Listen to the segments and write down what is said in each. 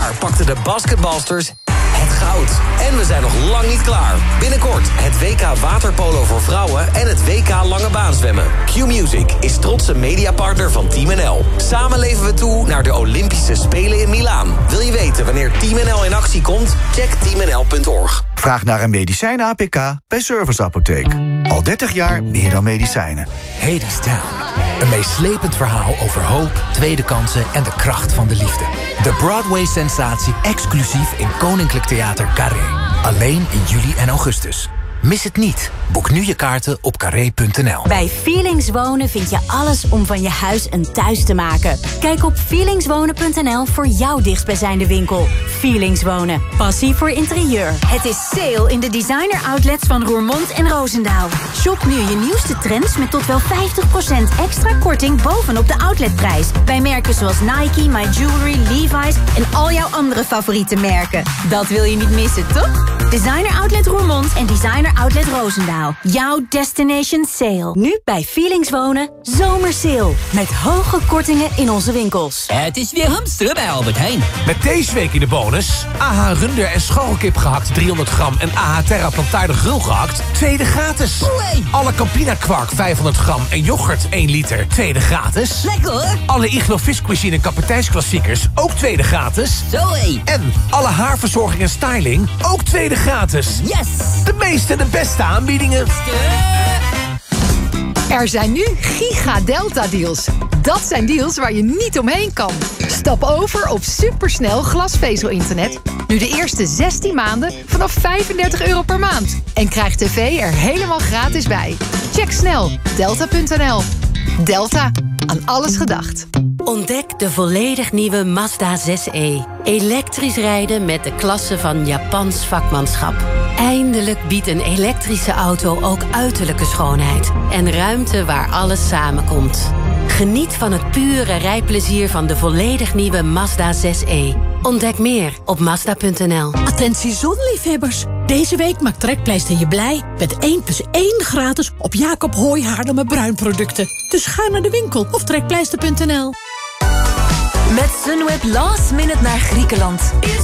jaar pakten de basketbalsters het goud. En we zijn nog lang niet klaar. Binnenkort het WK waterpolo voor vrouwen en het WK lange baan zwemmen. Q-Music is trotse mediapartner van Team NL. Samen leven we toe naar de Olympische Spelen in Milaan. Wil je weten wanneer Team NL in actie komt? Check teamnl.org. Vraag naar een medicijn-APK bij Service Apotheek. Al 30 jaar meer dan medicijnen. Hades Town. Een meeslepend verhaal over hoop, tweede kansen en de kracht van de liefde. De Broadway-sensatie exclusief in Koninklijk Theater Carré. Alleen in juli en augustus. Mis het niet. Boek nu je kaarten op carré.nl. Bij Feelings Wonen vind je alles om van je huis een thuis te maken. Kijk op feelingswonen.nl voor jouw dichtstbijzijnde winkel. Feelings Wonen. Passie voor interieur. Het is sale in de designer outlets van Roermond en Roosendaal. Shop nu je nieuwste trends met tot wel 50% extra korting bovenop de outletprijs. Bij merken zoals Nike, My Jewelry, Levi's en al jouw andere favoriete merken. Dat wil je niet missen, toch? Designer Outlet Roermond en Designer Outlet Roosendaal. Jouw destination sale. Nu bij Feelings Wonen, zomersale. Met hoge kortingen in onze winkels. Het is weer hamsteren bij Albert Heijn. Met deze week in de bonus: AH Runder en scharrelkip gehakt 300 gram en AH Terra plantaarde grul gehakt, tweede gratis. Oei. Alle Campina kwark 500 gram en yoghurt 1 liter, tweede gratis. Lekker hoor. Alle Iglo viscuisine en kapiteins ook tweede gratis. Zoé. En alle haarverzorging en styling, ook tweede gratis. Yes. De meeste en de beste aanbiedingen. Er zijn nu giga-delta-deals. Dat zijn deals waar je niet omheen kan. Stap over op supersnel glasvezel-internet. Nu de eerste 16 maanden vanaf €35 per maand. En krijg tv er helemaal gratis bij. Check snel delta.nl. Delta, aan alles gedacht. Ontdek de volledig nieuwe Mazda 6e. Elektrisch rijden met de klasse van Japans vakmanschap. Eindelijk biedt een elektrische auto ook uiterlijke schoonheid. En ruimte waar alles samenkomt. Geniet van het pure rijplezier van de volledig nieuwe Mazda 6e. Ontdek meer op Mazda.nl. Attentie zonliefhebbers. Deze week maakt Trekpleister je blij met 1+1 gratis op Jacob Hooy Haarlemmer Bruinproducten. Dus ga naar de winkel of trekpleister.nl. Met Sunweb last minute naar Griekenland.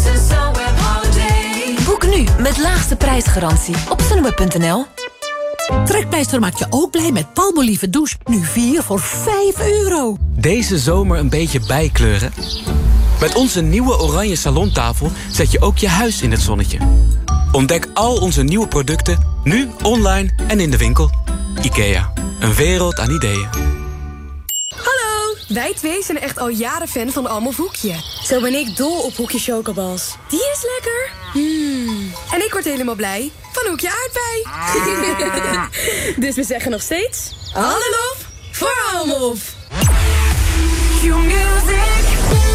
Boek nu met laagste prijsgarantie op sunweb.nl. Trekpleister maakt je ook blij met Palmolive douche. Nu 4 voor €5. Deze zomer een beetje bijkleuren? Met onze nieuwe oranje salontafel zet je ook je huis in het zonnetje. Ontdek al onze nieuwe producten nu online en in de winkel. IKEA, een wereld aan ideeën. Hallo, wij twee zijn echt al jaren fan van Almof Hoekje. Zo ben ik dol op Hoekje Chocobals. Die is lekker. En ik word helemaal blij van Hoekje Aardbei. Dus we zeggen nog steeds: alle lof voor Almof. Q-Music.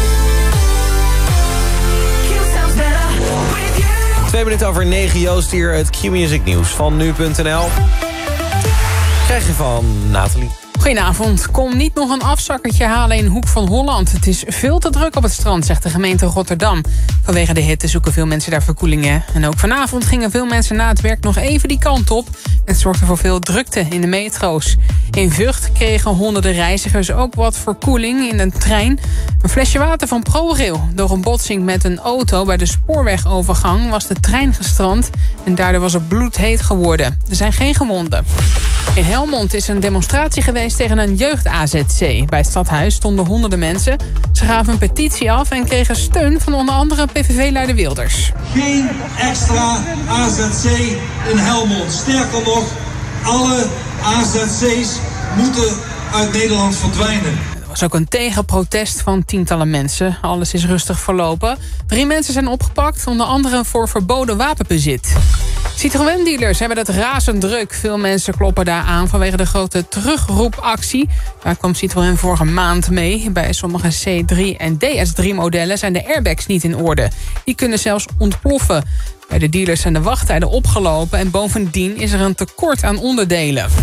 9:02, Joost hier, het Q-Music nieuws van nu.nl. Krijg je van Nathalie. Goedenavond. Kom niet nog een afzakkertje halen in Hoek van Holland. Het is veel te druk op het strand, zegt de gemeente Rotterdam. Vanwege de hitte zoeken veel mensen daar verkoelingen. En ook vanavond gingen veel mensen na het werk nog even die kant op. Het zorgde voor veel drukte in de metro's. In Vught kregen honderden reizigers ook wat verkoeling in een trein. Een flesje water van ProRail. Door een botsing met een auto bij de spoorwegovergang was de trein gestrand. En daardoor was het bloedheet geworden. Er zijn geen gewonden. In Helmond is een demonstratie geweest tegen een jeugd-AZC. Bij het stadhuis stonden honderden mensen. Ze gaven een petitie af en kregen steun van onder andere PVV-leider Wilders. Geen extra AZC in Helmond. Sterker nog, alle AZC's moeten uit Nederland verdwijnen. Er was ook een tegenprotest van tientallen mensen. Alles is rustig verlopen. 3 mensen zijn opgepakt, onder andere voor verboden wapenbezit. Citroën-dealers hebben het razend druk. Veel mensen kloppen daar aan vanwege de grote terugroepactie. Daar kwam Citroën vorige maand mee. Bij sommige C3 en DS3-modellen zijn de airbags niet in orde. Die kunnen zelfs ontploffen. Bij de dealers zijn de wachttijden opgelopen en bovendien is er een tekort aan onderdelen.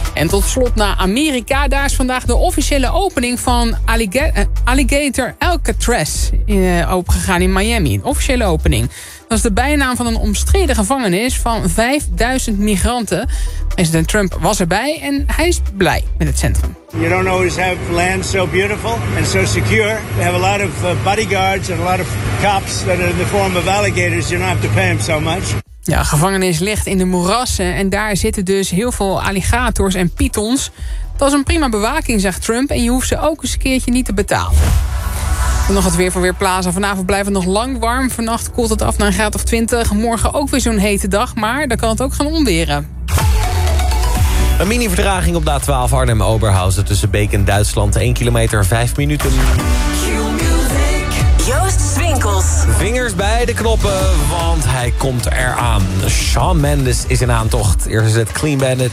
En tot slot naar Amerika. Daar is vandaag de officiële opening van Alligator Alcatraz opengegaan in Miami. Een officiële opening. Dat is de bijnaam van een omstreden gevangenis van 5000 migranten. President Trump was erbij en hij is blij met het centrum. You don't always have land so beautiful and so secure. We have a lot of bodyguards and a lot of cops that are in the form of alligators. You don't have to pay them so much. Ja, gevangenis ligt in de moerassen en daar zitten dus heel veel alligators en pythons. Dat is een prima bewaking, zegt Trump, en je hoeft ze ook eens een keertje niet te betalen. Dan nog het weer van Weerplaza. Vanavond blijft het nog lang warm. Vannacht koelt het af naar een graad of 20. Morgen ook weer zo'n hete dag, maar dan kan het ook gaan onweren. Een mini-vertraging op de A12 Arnhem-Oberhausen tussen Beek en Duitsland. 1 kilometer, 5 minuten. Joost Swinkels. Vingers bij de knoppen, want hij komt eraan. Shawn Mendes is in aantocht. Eerst is het Clean Bandit.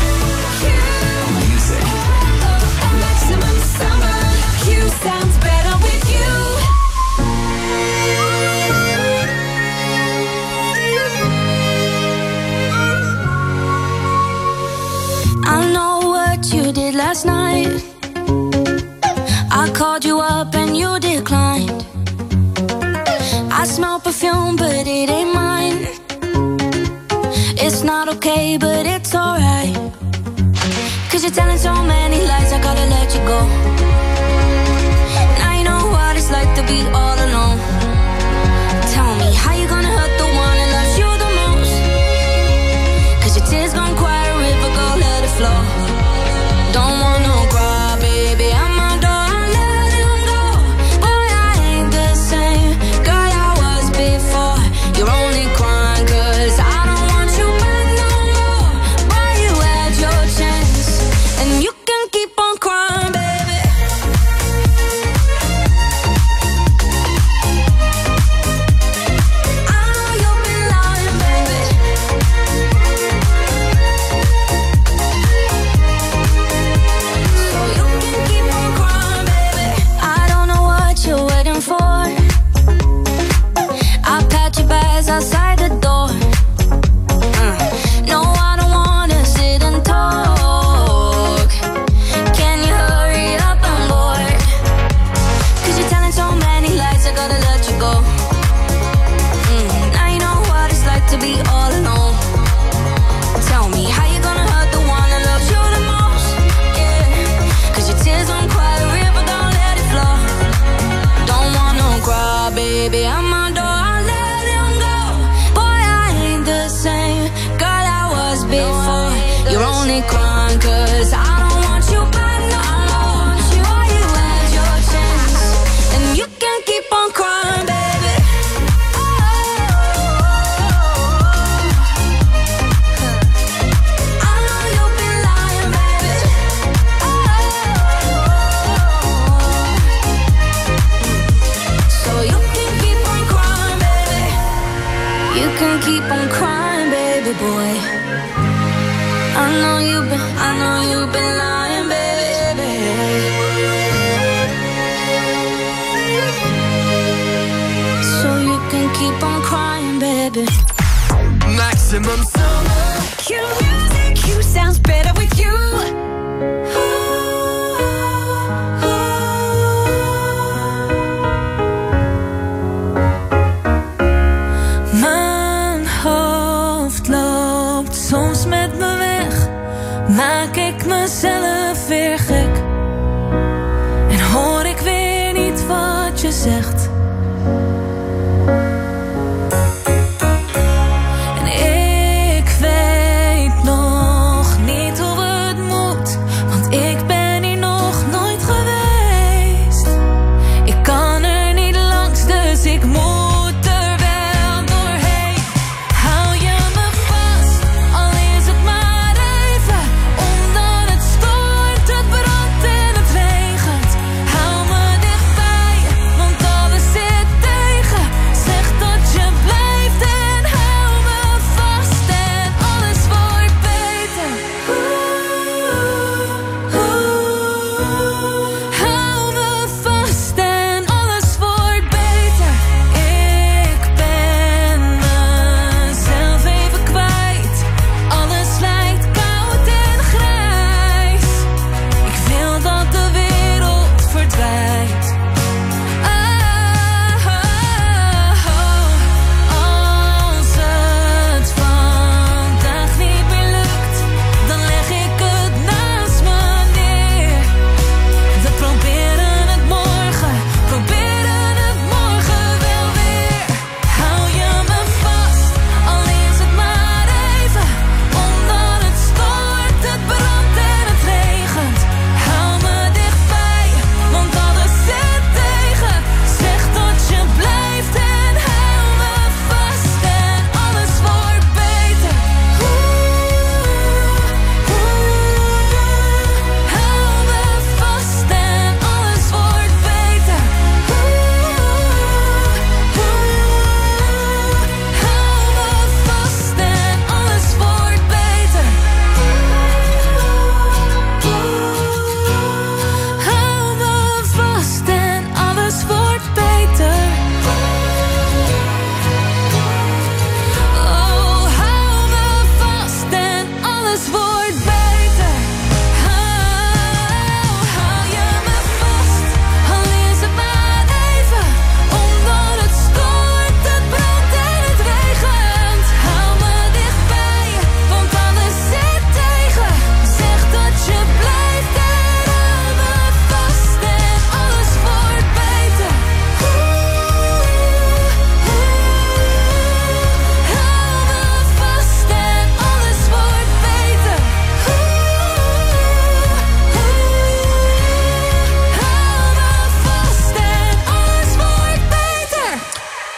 I know what you did last night. I called you up and you declined. I smell perfume but it ain't mine. It's not okay but it's alright. 'Cause you're telling so many lies, I gotta let you go. Now you know what it's like to be all alone. Tell me how you gonna hurt the one that loves you the most. 'Cause your tears gon' quiet a river, go let it flow. Don't wanna cry, baby, I'm my door, I let him go. Boy, I ain't the same girl I was before. You're only crying 'cause I don't want you back no more. Boy, you had your chance, and you can keep on crying, baby. I know you've been lying, baby. So you can keep on crying, baby. I don't know what you're waiting for. I'll pat your bags outside the door. No, I don't wanna sit and talk. Can you hurry up, I'm bored. 'Cause you're telling so many lies, I gotta let you go. Now you know what it's like to be all alone. Tell me how you gonna hurt the one that loves you the most. Yeah, 'cause your tears don't quiet a river, don't let it flow. Don't wanna cry, baby, I'm my door, I let him go. Boy, I ain't the same girl I was before. You're only crying 'cause I don't want you back no more. Boy, you had your chance, and you can keep on crying, baby. I know you've been lying, baby. So you can keep on crying, baby. You can keep on crying, baby boy. I know you've been lying, baby. So you can keep on crying, baby. Maximum summer. Q music, Q sounds better with you. Mijn hoofd loopt soms met me weg. Maak ik mezelf weer gek. En hoor ik weer niet wat je zegt. En ik weet nog niet hoe het moet. Want ik ben hier nog nooit geweest. Ik kan er niet langs, dus ik moet er wel doorheen. Hou je me vast, al is het maar even. Omdat het stoort, het brandt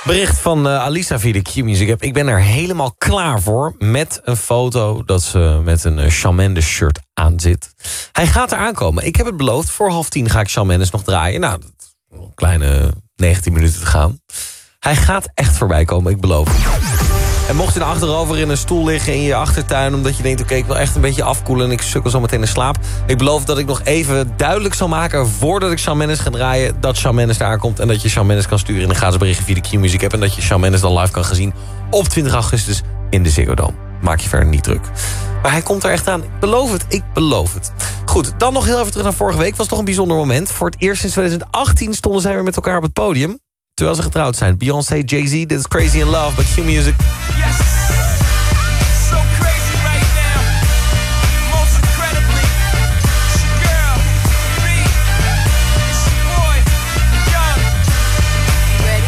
Bericht van Alisa via de Q-Music app. Ik ben er helemaal klaar voor met een foto dat ze met een Shawn Mendes shirt aan zit. Hij gaat er aankomen. Ik heb het beloofd. Voor 9:30 ga ik Shawn Mendes nog draaien. Nou, een kleine 19 minuten te gaan. Hij gaat echt voorbij komen, ik beloof het. En mocht je er achterover in een stoel liggen in je achtertuin... omdat je denkt, oké, ik wil echt een beetje afkoelen... en ik sukkel zo meteen in slaap. Ik beloof dat ik nog even duidelijk zal maken... voordat ik Shawn Mendes ga draaien, dat Shawn Mendes daar komt... en dat je Shawn Mendes kan sturen in een gratis berichtje via de Q-Music app... en dat je Shawn Mendes dan live kan gaan zien op 20 augustus in de Ziggo Dome. Maak je verder niet druk. Maar hij komt er echt aan. Ik beloof het, ik beloof het. Goed, dan nog heel even terug naar vorige week. Was toch een bijzonder moment. Voor het eerst sinds 2018 stonden zij weer met elkaar op het podium... terwijl ze getrouwd zijn. Beyoncé, Jay-Z, dit is Crazy in Love bij Q-Music. Yes, so crazy right now. Most incredibly, it's your girl, me, it's your boy, Young. Ready?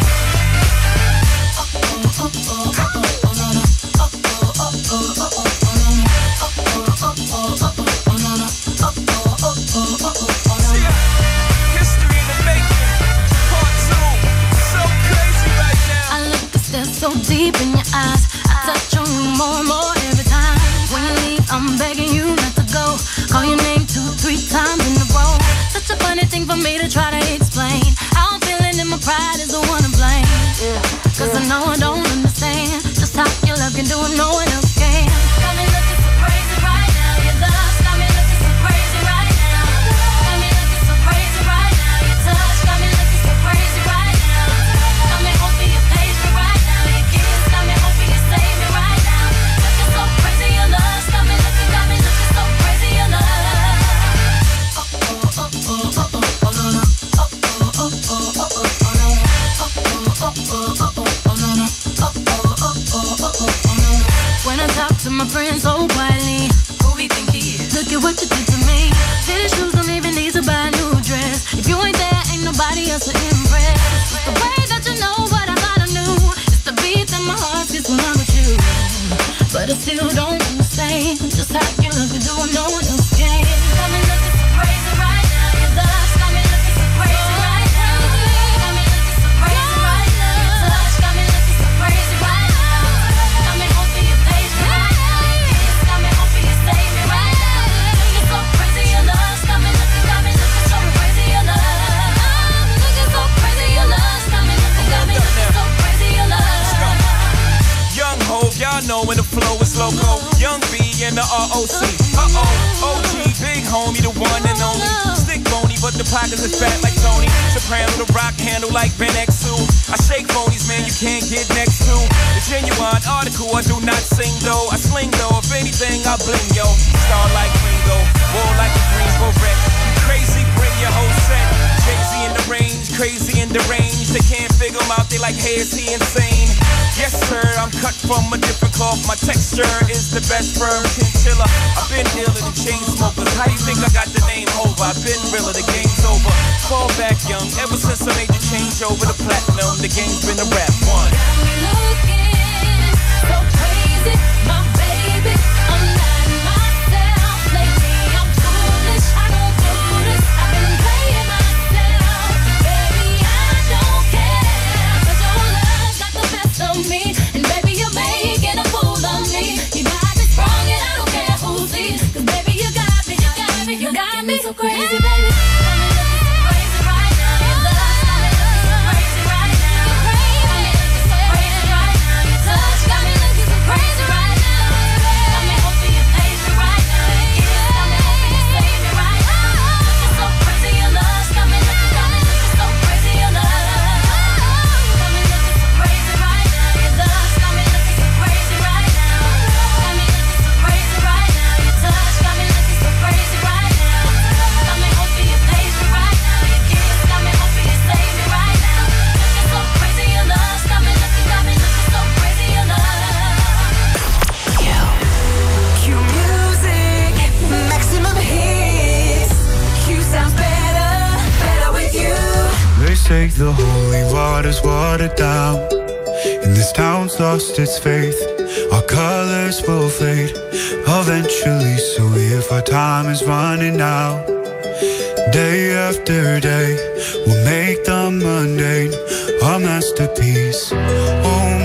History in the making, part 2. So crazy right now. I look at that so deep in your eyes. I touch on you more and more every time. When you leave, I'm begging you not to go. Call your name 2-3 times in a row. Such a funny thing for me to try to explain. How I'm feeling and my pride is the one to blame. Cause I know I don't understand just how your love can do it, no one else can. Got me looking so crazy right now. Your love got me looking so crazy right now. Got me looking so crazy right now. Your touch got me looking so crazy right now. Got me hoping you page me right now. Your kiss got me hoping you save me right now. Looking so crazy, your love got me looking so crazy, your love. When I talk to my friends so quietly, who we think he is? Look at what you did to me. Fitted shoes don't even need to buy a new dress. If you ain't there, ain't nobody else to impress. It's the way that you know what I thought I knew. It's the beat that my heart gets when I'm with you. But I still don't understand just how you look and do what no one else can. Got me looking so crazy right now. Your love got me looking so crazy right now. Got me looking so crazy right now. Your touch got me looking so crazy right now. Got me hoping you page me right now. Your kiss got me hoping you save me right now. Looking so crazy, your love got me looking so crazy, your love. Looking so crazy, your love got me looking so crazy, your love. Young Hov, y'all know when the flow is loco. Young B and the ROC. Uh-oh, OG, big homie, the one and only. Stick bony, but the pockets is fat like Tony. Soprano, the rock handle like Ben X2. I shake phonies, man, you can't get next to. The genuine article, I do not sing though. I sling though, if anything, I bling yo. Star like Ringo, war like a Greensboro wreck. Crazy, bring your whole set. Jay-Z in the range, crazy in the range. They can't figure him out, they like, hey, is he insane? Yes, sir, I'm cut from a different cloth. My texture is the best firm chinchilla. I've been dealing in chain smokers. How you think I got the name over? I've been realer, the game's over. Fall back young, ever since I made the change over to platinum. The game's been a rap one. Got me looking so crazy, my baby. I'm not myself lately. I'm foolish, I don't do this. I've been playing myself, baby. I don't care, 'cause your love got the best of me, and baby you're making a fool of me. You got me strong and I don't care who sees, 'cause baby you got me, you got me, you got me so crazy, baby. Got me looking so crazy right now. Your love got me looking so crazy right now. Got me looking so crazy right now. Your touch got me looking so crazy right now. Got me hoping you page me right now. Your kiss got me hoping you save me right now. Looking so crazy, your love got me looking so crazy, your love. Got me looking so crazy right now. Your love got me looking so crazy right now. Got me looking so crazy right now. Your touch got me looking so crazy right now. Got me hoping you page me right now. Your kiss got me hoping you save me right now. Looking so crazy, your love got me looking so crazy, your love. Q music, maximum hits. Q sounds better, better with you. They say the holy water's watered down, and this town's lost its faith. Our colors will fade eventually, so if our time is running out, Day after day, we'll make the mundane our masterpiece. Oh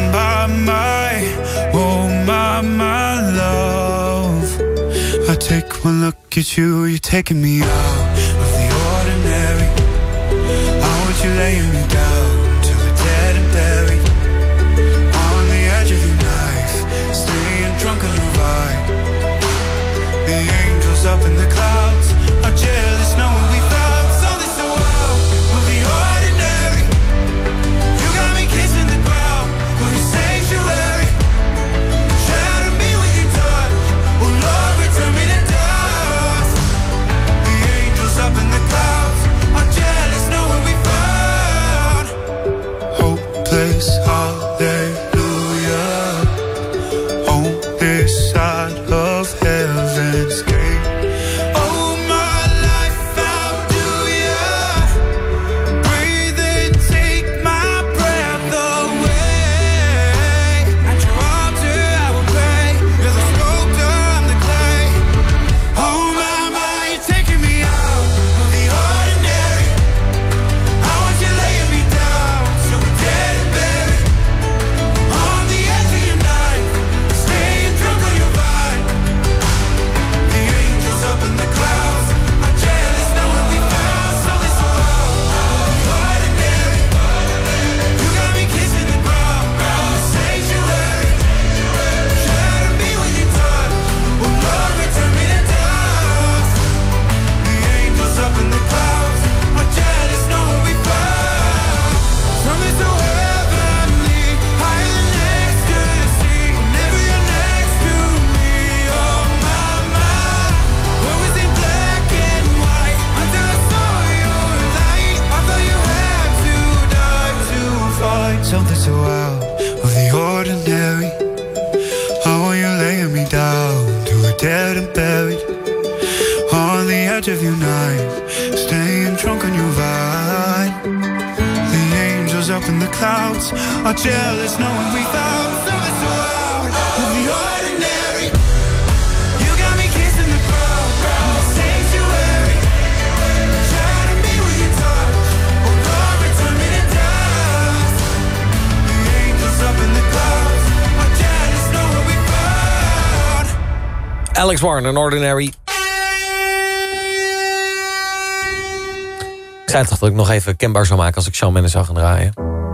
my love. I take one look at you, you're taking me out of the ordinary. I want you laying me down till we're dead and buried. On the edge of your knife, staying drunk on your ride. The angels up in the clouds are jealous knowing we found something so out of the ordinary. You got me kissing the ground for your sanctuary. Shatter me with your touch, oh Lord, return me to dust. The angels up in the clouds are jealous knowing we found hopeless hallelujah on this side of heaven's gate. Something so out of the ordinary. I want you laying me down till we're dead and buried. On the edge of your knife, staying drunk on your vine. The angels up in the clouds are jealous knowing we found something so out of the ordinary. You got me kissing the ground, the sanctuary. Shatter me with your touch, oh Lord, return me to dust. Up in the clouds, are jealous knowing we found. Alex Warren en Ordinary. Ik zei toch dat ik nog even kenbaar zou maken als ik Shawn Mendes zou gaan draaien.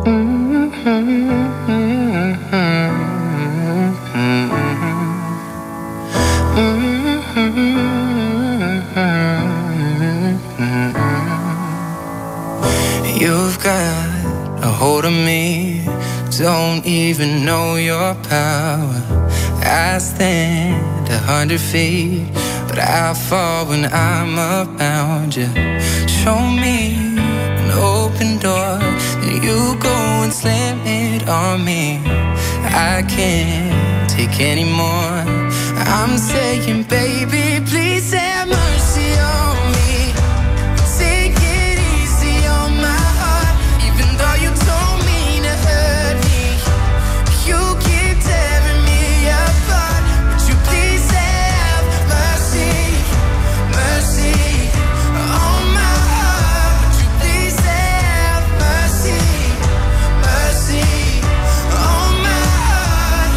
You've got a hold of me, don't even know your power. I stand 100 feet, but I fall when I'm around you. Show me an open door, and you go and slam it on me. I can't take any more. I'm saying, baby, please have mercy on me. Take it easy on my heart, even though you told me to hurt me. You keep tearing me apart. Would you please have mercy, mercy on my heart? Would you please have mercy, mercy on my heart?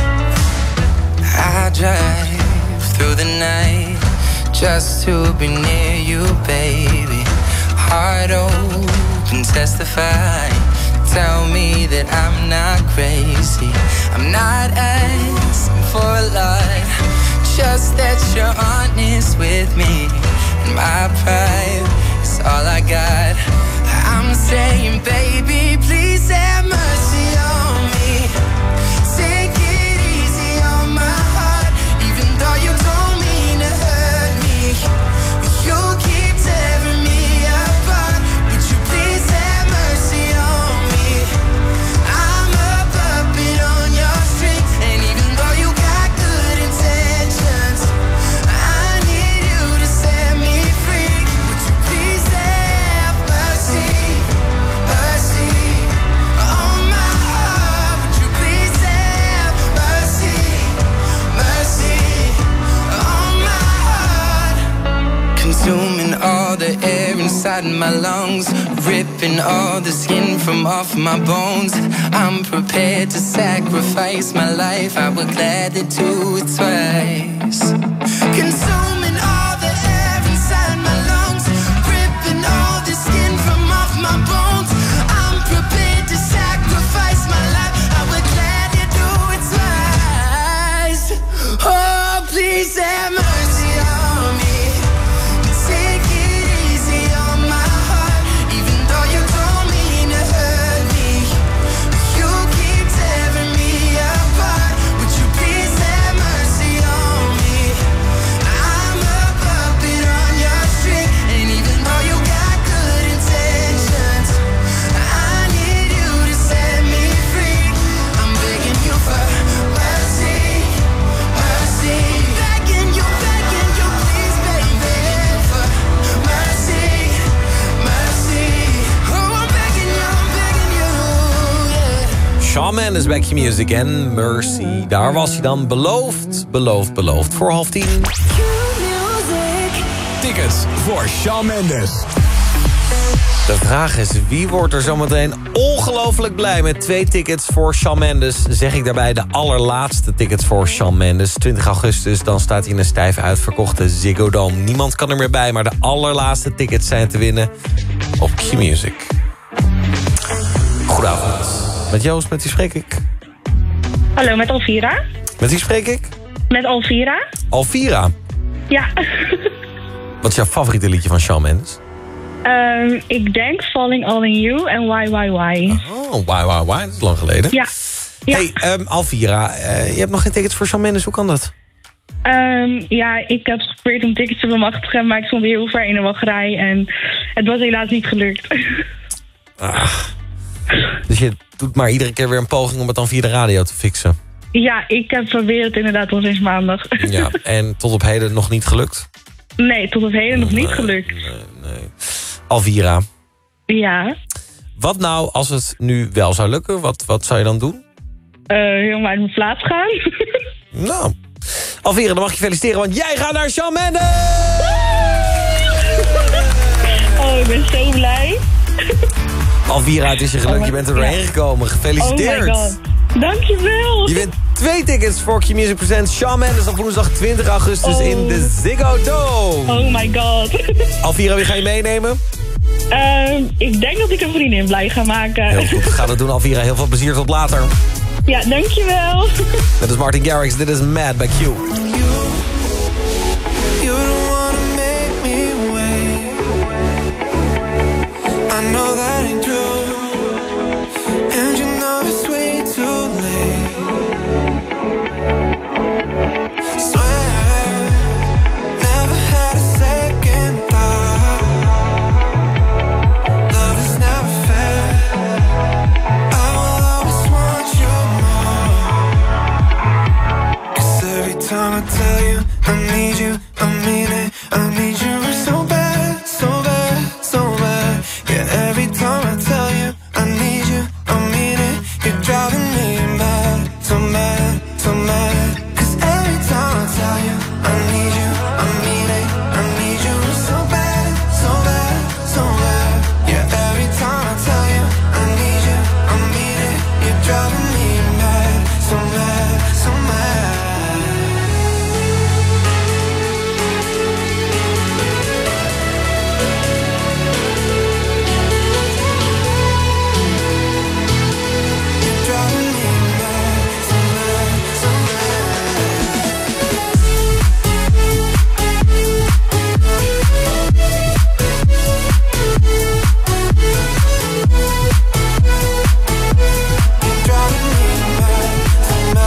I drive through the night just to be near you, baby. Heart open, testify. Tell me that I'm not crazy. I'm not asking for a lot, just that you're honest with me. And my pride is all I got. I'm saying, baby, please have mercy on me. Take it easy on my heart, even though you don't mean to hurt me. You keep tearing me apart. Would you please have mercy on me? I'm a puppet on your string, and even though you got good intentions, I need you to set me free. Would you please have mercy, mercy on my heart? inside my lungs, ripping all the skin from off my bones. I'm prepared to sacrifice my life. I would gladly do it twice. Consuming all the air inside my lungs, ripping all the skin from off my bones. I'm prepared to sacrifice my life. I would gladly do it twice. Oh, please have mercy on me. Take it easy on my heart, even though you don't mean to hurt me. You keep tearing me apart. Would you please have mercy on me? I'm a puppet on your string, and even though you got good intentions, I need you to set me free. I'm begging you for mercy, mercy. Begging you, please, baby, for mercy, mercy. Oh, I'm begging you, yeah. Shawn Mendes, Back Your Music en Mercy. Daar was hij dan. Beloofd. Voor 9:30. Tickets voor Shawn Mendes. De vraag is, wie wordt er zometeen ongelooflijk blij met 2 tickets voor Shawn Mendes? Zeg ik daarbij de allerlaatste tickets voor Shawn Mendes. 20 augustus, dan staat hij in een stijf uitverkochte Ziggo Dome. Niemand kan er meer bij, maar de allerlaatste tickets zijn te winnen op Q-Music. Goedenavond. Met Joost, met wie spreek ik? Hallo, met Alvira. Met wie spreek ik? Met Alvira. Alvira. Ja. Wat is jouw favoriete liedje van Shawn Mendes? Ik denk Falling All in You en Why. Oh, why, dat is lang geleden. Ja. Hey, Alvira, je hebt nog geen tickets voor Shawn Mendes, hoe kan dat? Ja, ik heb geprobeerd om tickets te bemachtigen, maar ik stond heel ver in de wachtrij en het was helaas niet gelukt. Dus je doet maar iedere keer weer een poging om het dan via de radio te fixen? Ja, ik heb probeerd het inderdaad al sinds maandag. Ja, en tot op heden nog niet gelukt? Nee, tot op heden nog niet gelukt. Nee. Alvira. Ja. Wat nou als het nu wel zou lukken? Wat zou je dan doen? Helemaal uit mijn plaats gaan. Nou, Alvira, dan mag je feliciteren, want jij gaat naar Shawn Mendes! Oh, ik ben zo blij. Alvira, het is je geluk, je bent er doorheen gekomen. Gefeliciteerd. Oh my god. Dankjewel. Je wint 2 tickets voor Q-Music Presents Shawn Mendes op woensdag 20 augustus in de Ziggo Dome. Oh my god. Alvira, wie ga je meenemen? Ik denk dat ik een vriendin blij ga maken. Heel goed, ga dat doen, Alvira. Heel veel plezier, tot later. Ja, dankjewel. Dit is Martin Garrix, dit is Mad by Q. I know that ain't true, and you know it's way too late. Swear, never had a second thought. Love is never fair. I will always want you more. 'Cause every time I tell you I need you, I mean it. I need you so bad, so bad, so bad. Yeah, every time I tell you I need you, I mean it. You're driving me mad, so mad, so mad. 'Cause every time I tell you I need you, I mean it. I need you so bad, so bad, so bad. Yeah, every time I tell you I need you, I mean it. You're driving me mad, so mad, so mad. So mad.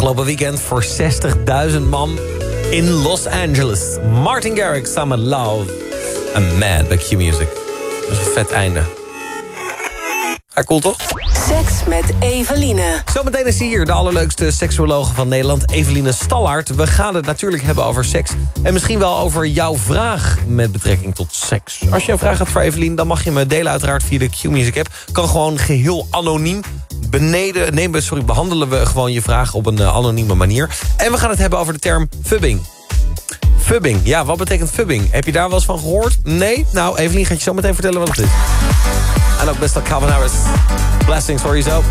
Afgelopen weekend voor 60.000 man in Los Angeles. Martin Garrix samen met Love. A Man bij Q-Music. Dat is een vet einde. Ja, cool toch? Seks met Eveline. Zometeen is hier de allerleukste seksuologe van Nederland, Eveline Stallaert. We gaan het natuurlijk hebben over seks. En misschien wel over jouw vraag met betrekking tot seks. Als je een vraag hebt voor Eveline, dan mag je me delen uiteraard via de Q-Music app. Kan gewoon geheel anoniem. Behandelen we gewoon je vraag op een anonieme manier. En we gaan het hebben over de term fubbing. Fubbing, ja, wat betekent fubbing? Heb je daar wel eens van gehoord? Nee? Nou, Eveline gaat je zo meteen vertellen wat het is. En ook best wel Calvin Harris. Blessings voor je zo.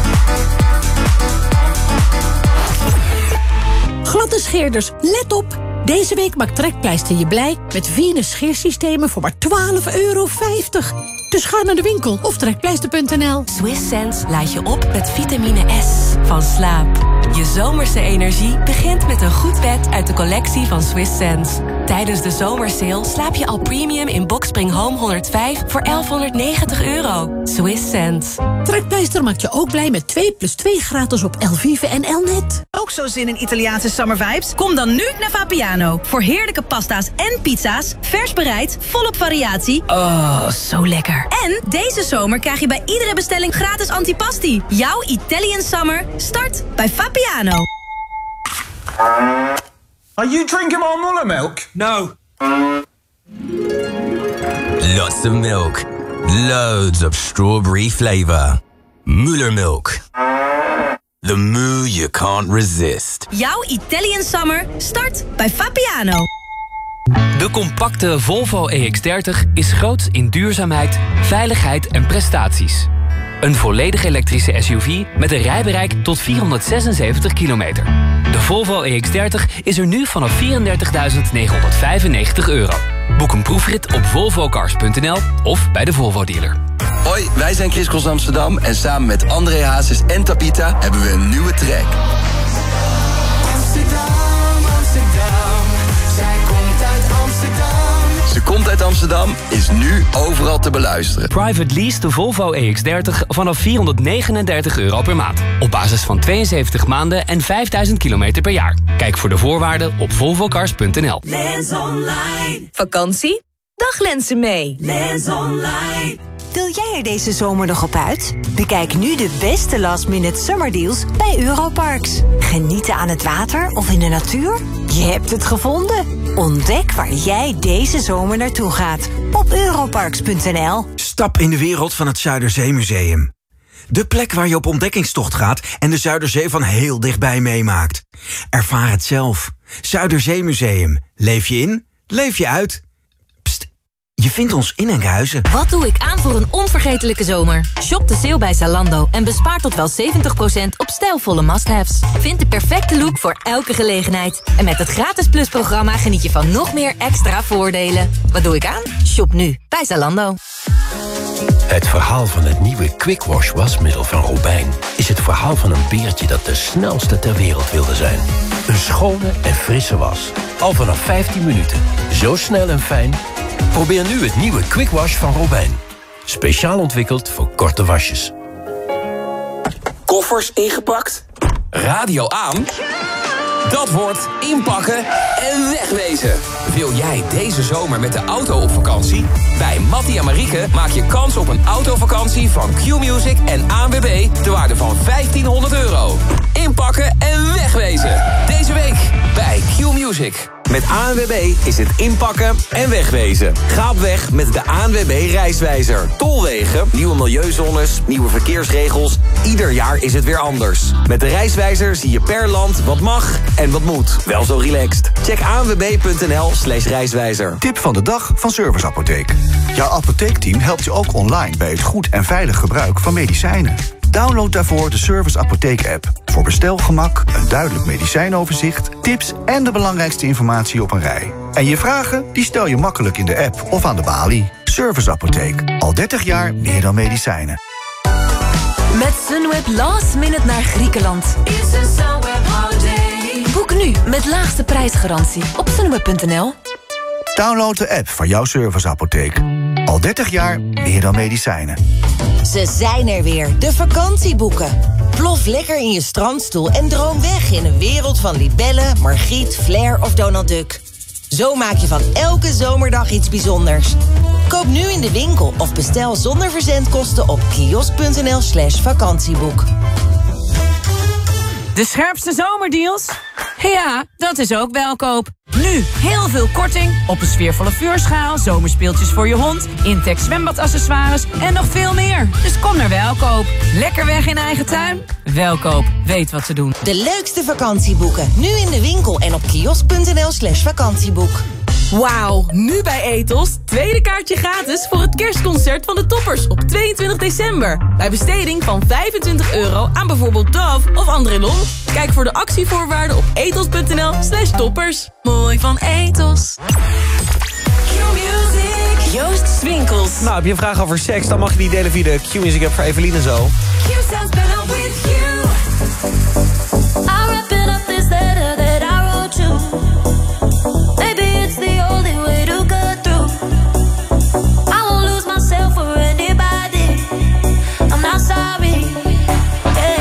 Gladde scheerders, let op! Deze week maakt Trekpleister je blij met Venus scheersystemen voor maar €12,50. Dus ga naar de winkel of trekpleister.nl. Swiss Sense laat je op met vitamine S van slaap. Je zomerse energie begint met een goed bed uit de collectie van Swiss Sense. Tijdens de zomersale slaap je al premium in Boxspring Home 105 voor €1190. Swiss Sense. Trekpleister maakt je ook blij met 2+2 gratis op Elvive en Elnet. Ook zo zin in Italiaanse summer vibes? Kom dan nu naar Vapiano. Voor heerlijke pasta's en pizza's, vers bereid, volop variatie. Oh, zo lekker. En deze zomer krijg je bij iedere bestelling gratis antipasti. Jouw Italian summer start bij Vapiano. Are you drinking more Muller milk? No. Lots of milk. Loads of strawberry flavor. Muller milk. The moo you can't resist. Jouw Italian summer start bij Vapiano. De compacte Volvo EX30 is groots in duurzaamheid, veiligheid en prestaties. Een volledig elektrische SUV met een rijbereik tot 476 kilometer. De Volvo EX30 is er nu vanaf €34.995. Boek een proefrit op volvocars.nl of bij de Volvo-dealer. Hoi, wij zijn Chris Cross Amsterdam en samen met André Hazes en Tapita hebben we een nieuwe track. Ze komt uit Amsterdam, is nu overal te beluisteren. Private lease de Volvo EX30 vanaf €439 per maand. Op basis van 72 maanden en 5000 kilometer per jaar. Kijk voor de voorwaarden op volvocars.nl. Lens Online. Vakantie? Dag lenzen mee. Lens Online. Wil jij er deze zomer nog op uit? Bekijk nu de beste last-minute summerdeals bij Europarks. Genieten aan het water of in de natuur? Je hebt het gevonden. Ontdek waar jij deze zomer naartoe gaat op europarks.nl. Stap in de wereld van het Zuiderzeemuseum. De plek waar je op ontdekkingstocht gaat en de Zuiderzee van heel dichtbij meemaakt. Ervaar het zelf. Zuiderzeemuseum. Leef je in, leef je uit. Je vindt ons in Enkhuizen. Wat doe ik aan voor een onvergetelijke zomer? Shop de sale bij Zalando en bespaar tot wel 70% op stijlvolle must-haves. Vind de perfecte look voor elke gelegenheid. En met het gratis Plus-programma geniet je van nog meer extra voordelen. Wat doe ik aan? Shop nu bij Zalando. Het verhaal van het nieuwe Quick Wash wasmiddel van Robijn is het verhaal van een beertje dat de snelste ter wereld wilde zijn. Een schone en frisse was. Al vanaf 15 minuten. Zo snel en fijn. Probeer nu het nieuwe Quick Wash van Robijn. Speciaal ontwikkeld voor korte wasjes. Koffers ingepakt? Radio aan? Dat wordt inpakken en wegwezen. Wil jij deze zomer met de auto op vakantie? Bij Mattie en Marieke maak je kans op een autovakantie van Q-Music en ANWB ter waarde van €1500. Inpakken en wegwezen. Deze week bij Q-Music. Met ANWB is het inpakken en wegwezen. Ga op weg met de ANWB Reiswijzer. Tolwegen, nieuwe milieuzones, nieuwe verkeersregels. Ieder jaar is het weer anders. Met de Reiswijzer zie je per land wat mag en wat moet. Wel zo relaxed. Check anwb.nl/reiswijzer. Tip van de dag van Service Apotheek. Jouw apotheekteam helpt je ook online bij het goed en veilig gebruik van medicijnen. Download daarvoor de Service Apotheek app. Voor bestelgemak, een duidelijk medicijnoverzicht, tips en de belangrijkste informatie op een rij. En je vragen, die stel je makkelijk in de app of aan de balie. Service Apotheek. Al 30 jaar meer dan medicijnen. Met Sunweb last minute naar Griekenland. Boek nu met laagste prijsgarantie op sunweb.nl. Download de app van jouw Service Apotheek. Al 30 jaar meer dan medicijnen. Ze zijn er weer, de vakantieboeken. Plof lekker in je strandstoel en droom weg in een wereld van libellen, Margriet, Flair of Donald Duck. Zo maak je van elke zomerdag iets bijzonders. Koop nu in de winkel of bestel zonder verzendkosten op kiosk.nl/vakantieboek. De scherpste zomerdeals? Ja, dat is ook Welkoop. Nu heel veel korting op een sfeervolle vuurschaal, zomerspeeltjes voor je hond, Intex zwembadaccessoires en nog veel meer. Dus kom naar Welkoop. Lekker weg in eigen tuin? Welkoop, weet wat te doen. De leukste vakantieboeken, nu in de winkel en op kiosk.nl/vakantieboek. Wauw, nu bij Ethos. Tweede kaartje gratis voor het kerstconcert van de Toppers op 22 december. Bij besteding van €25 aan bijvoorbeeld Dove of André Lon. Kijk voor de actievoorwaarden op ethos.nl/toppers. Mooi van Ethos. Q-Music, Joost Swinkels. Nou, heb je een vraag over seks, dan mag je die delen via de Q-Music app voor Evelien en zo. Q sounds better with you. I'll wrap it up this letter that I wrote you. Maybe it's the only way to go through. I won't lose myself for anybody. I'm not sorry. Yeah.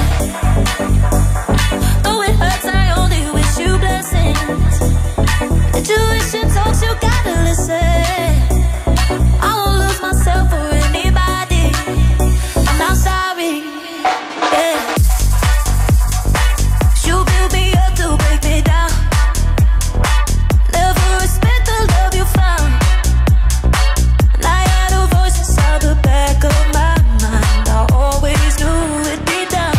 Though it hurts, I only wish you blessings. Intuition talks, you gotta listen. I won't lose myself for anybody. I'm not sorry. Yeah. You build me up to break me down. Never respect the love you found. And I had a voice inside the back of my mind. I always knew it deep down.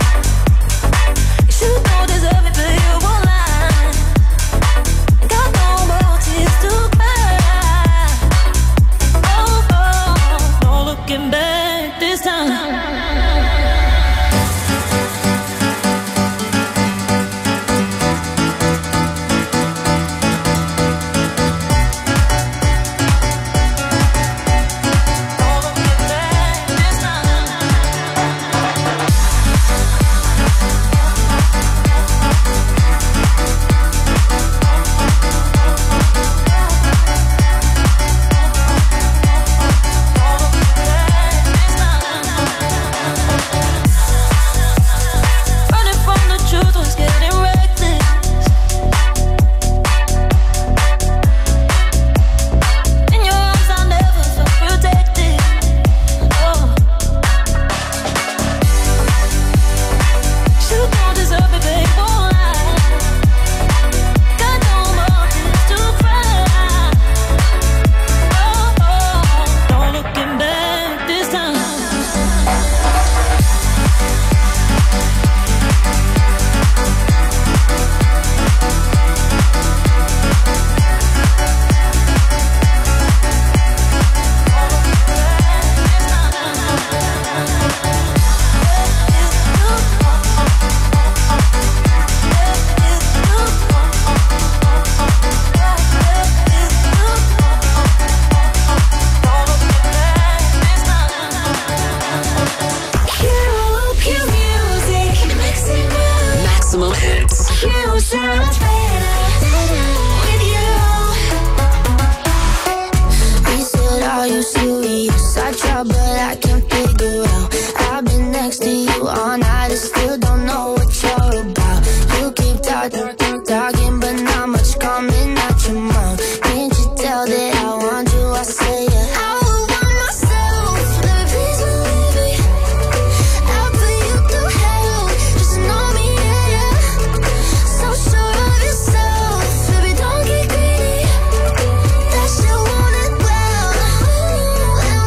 You don't deserve it, but you won't lie. Got no more tears to cry. Oh, no looking back this time. Running from the truth was getting reckless. In your arms I never felt protected. Oh. You don't deserve it, babe, won't lie. Got no more tears to cry. Oh, no looking back this time. Maximum hits. Q sounds better with you. He said, are you serious? I try, but I can't figure out. I've been next to you all night and still don't know what you're about. You keep talking, but not much coming out your mouth. Can't you tell that I want you? I say yeah. I would want myself. Let me please believe me. I'll put you through hell. Just know me, yeah, yeah. So sure of yourself, baby, don't get greedy. That shit want it well, and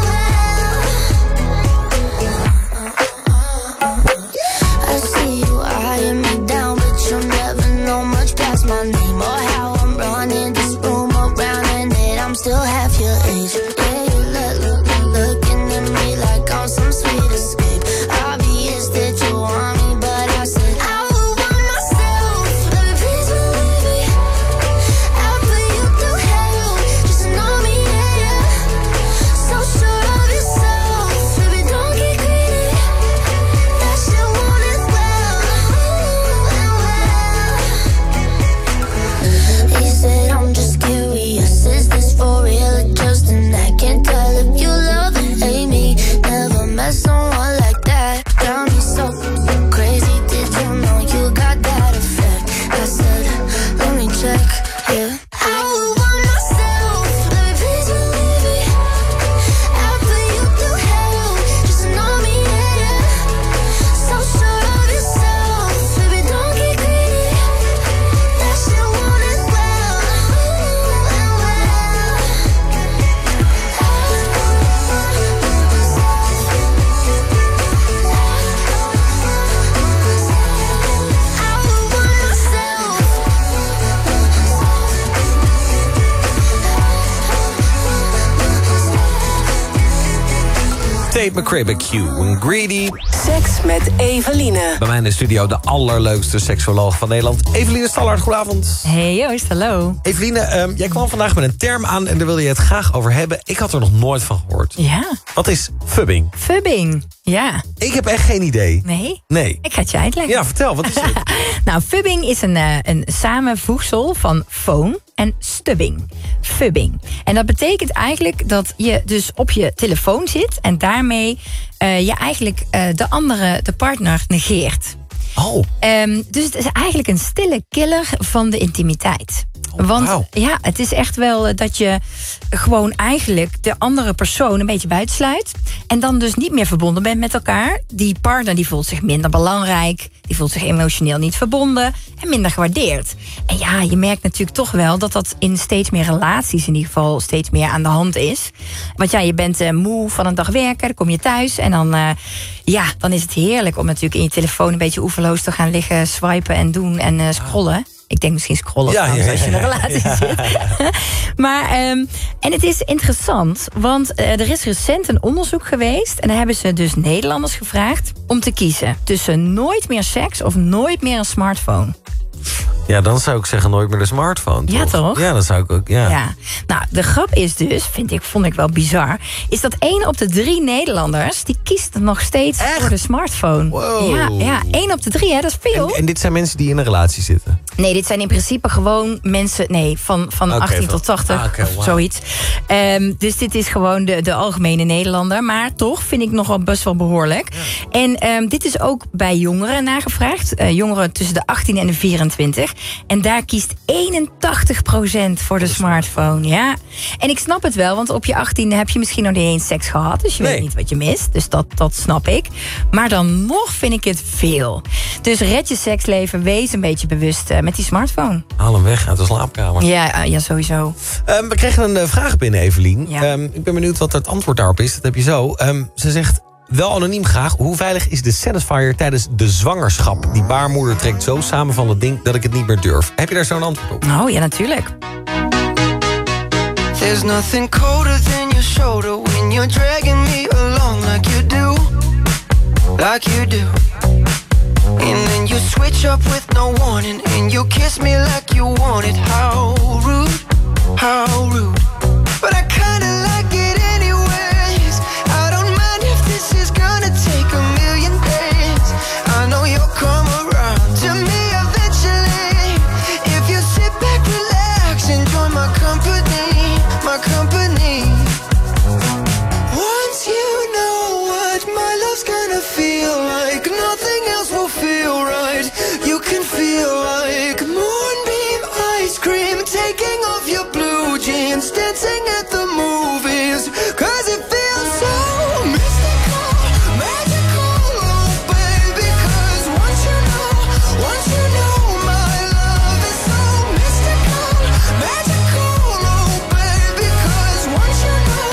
well. I see you eyeing me down, but you'll never know much past my name or how I'm running this room around, and that I'm still half your age. Yeah, you looking at me like I'm some sweet escape. Obvious that you want me, but I said I would want myself. Let me please believe me. I'll put you through hell. Just know me, yeah, yeah. So sure of yourself, baby, don't get greedy. That shit want it well, and well. He said I'm just curious. Is this for real or just an act? Can't Tate McRae, Q en Greedy. Seks met Eveline. Bij mij in de studio de allerleukste seksuoloog van Nederland. Eveline Stallard, goedenavond. Hey Joost, hallo. Eveline, jij kwam vandaag met een term aan en daar wilde je het graag over hebben. Ik had er nog nooit van gehoord. Ja. Wat is fubbing? Fubbing, ja. Ik heb echt geen idee. Nee? Nee. Ik ga het je uitleggen. Ja, vertel, wat is het? Nou, fubbing is een samenvoegsel van phone en stubbing. Fubbing. En dat betekent eigenlijk dat je dus op je telefoon zit en daarmee je eigenlijk de partner negeert. Oh. Dus het is eigenlijk een stille killer van de intimiteit. Want ja, het is echt wel dat je gewoon eigenlijk de andere persoon een beetje buitensluit. En dan dus niet meer verbonden bent met elkaar. Die partner die voelt zich minder belangrijk. Die voelt zich emotioneel niet verbonden. En minder gewaardeerd. En ja, je merkt natuurlijk toch wel dat in steeds meer relaties in ieder geval steeds meer aan de hand is. Want ja, je bent moe van een dag werken. Dan kom je thuis en dan is het heerlijk om natuurlijk in je telefoon een beetje oeverloos te gaan liggen, swipen en doen en scrollen. Ik denk misschien scrollen als je in een relatie zit. Maar, en het is interessant, want er is recent een onderzoek geweest. En daar hebben ze dus Nederlanders gevraagd om te kiezen tussen nooit meer seks of nooit meer een smartphone. Ja, dan zou ik zeggen nooit meer de smartphone. Ja, toch? Ja, dat zou ik ook, ja. Nou, de grap is dus, vond ik wel bizar, is dat 1 op de 3 Nederlanders, die kiest nog steeds voor de smartphone. Wow. Ja, 1 op de 3, hè, dat is veel. En dit zijn mensen die in een relatie zitten? Nee, dit zijn in principe gewoon mensen, van 18 tot 80 of zoiets. Dus dit is gewoon de algemene Nederlander. Maar toch vind ik nogal best wel behoorlijk. Ja. En dit is ook bij jongeren nagevraagd. Jongeren tussen de 18 en de 24. En daar kiest 81% voor de smartphone. Ja. En ik snap het wel, want op je 18e heb je misschien nog niet eens seks gehad. Dus je weet niet wat je mist. Dus dat snap ik. Maar dan nog vind ik het veel. Dus red je seksleven, wees een beetje bewust met die smartphone. Haal hem weg uit de slaapkamer. Ja, sowieso. We kregen een vraag binnen, Evelien. Ja. Ik ben benieuwd wat het antwoord daarop is. Dat heb je zo. Ze zegt, wel anoniem graag, hoe veilig is de Satisfyer tijdens de zwangerschap? Die baarmoeder trekt zo samen van het ding dat ik het niet meer durf. Heb je daar zo'n antwoord op? Oh, ja, natuurlijk. There's nothing colder than your shoulder when you're dragging me along like you do. Like you do. And then you switch up with no warning and you kiss me like you want it. How rude, how rude. But I kinda like it anyways. I don't mind if this is gonna take a million days. I know you'll come around to me eventually. If you sit back, relax, enjoy my company, my company. Once you know what my love's gonna feel like, nothing else will feel right. You can feel like moonbeam ice cream, taking off your blue jeans, dancing at the movies, 'cause it feels so mystical, magical, oh baby. 'Cause once you know my love is so mystical, magical, oh baby. 'Cause once you know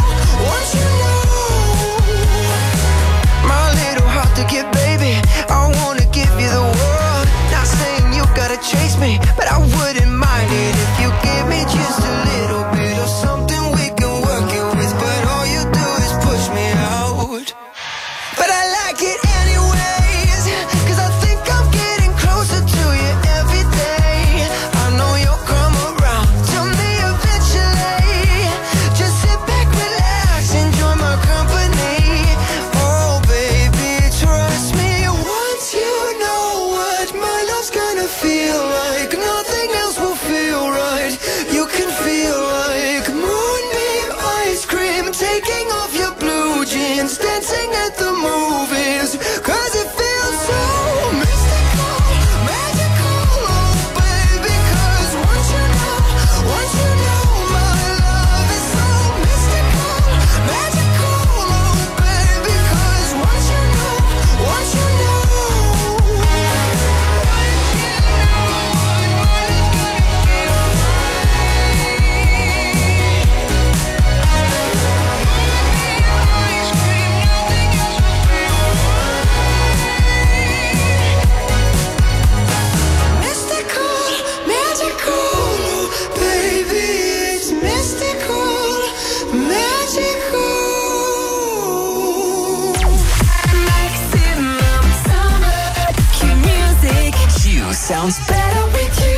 my little heart to give, baby, I wanna give you the world. Not saying you gotta chase me, but I wouldn't mind it if you give me just a little bit of something we can work it with. But all you do is push me out. But I like it anyways, 'cause I think I'm getting closer to you every day. I know you'll come around to me eventually. Just sit back, relax, enjoy my company. Oh baby, trust me. Once you know what my love's gonna feel like, nothing else will feel right. You can feel like moonbeam ice cream, taking off your blue jeans, dancing at the movies, 'cause it feels so mystical, magical, oh baby. 'Cause once you know my love is so mystical, magical, oh baby. 'Cause once you know sounds better with you.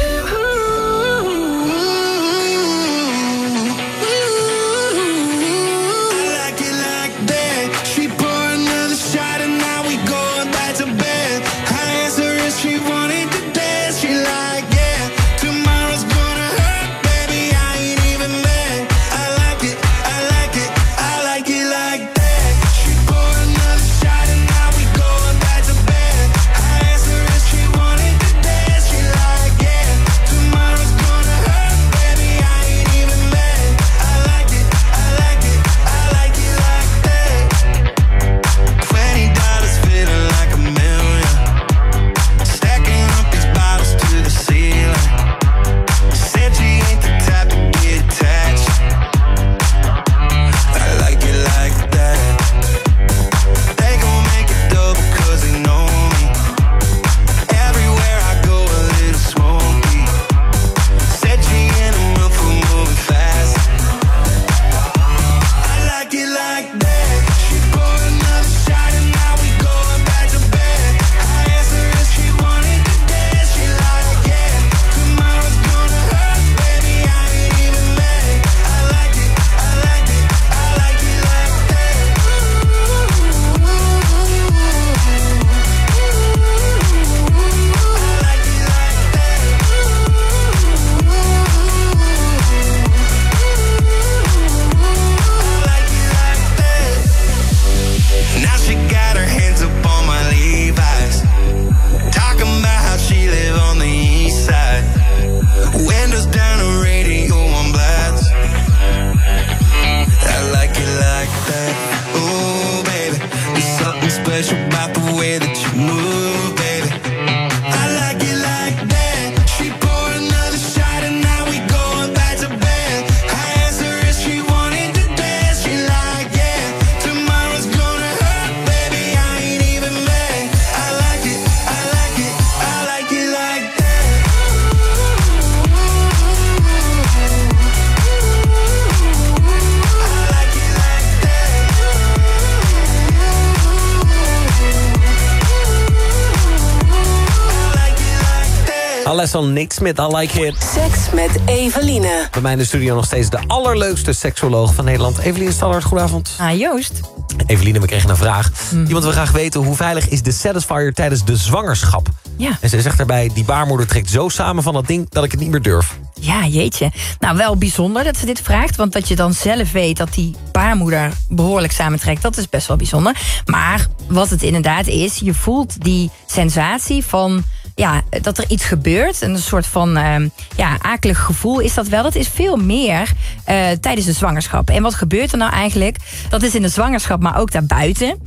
Alessa Nick Smith, I like it. Seks met Eveline. Bij mij in de studio nog steeds de allerleukste seksoloog van Nederland. Eveline Stallard, goedenavond. Joost. Eveline, we kregen een vraag. Iemand wil graag weten hoe veilig is de Satisfyer tijdens de zwangerschap. Ja. En ze zegt daarbij, die baarmoeder trekt zo samen van dat ding dat ik het niet meer durf. Ja, jeetje. Nou, wel bijzonder dat ze dit vraagt. Want dat je dan zelf weet dat die baarmoeder behoorlijk samentrekt, dat is best wel bijzonder. Maar wat het inderdaad is, je voelt die sensatie van dat er iets gebeurt. Een soort van akelig gevoel is dat wel. Dat is veel meer tijdens de zwangerschap. En wat gebeurt er nou eigenlijk? Dat is in de zwangerschap, maar ook daarbuiten.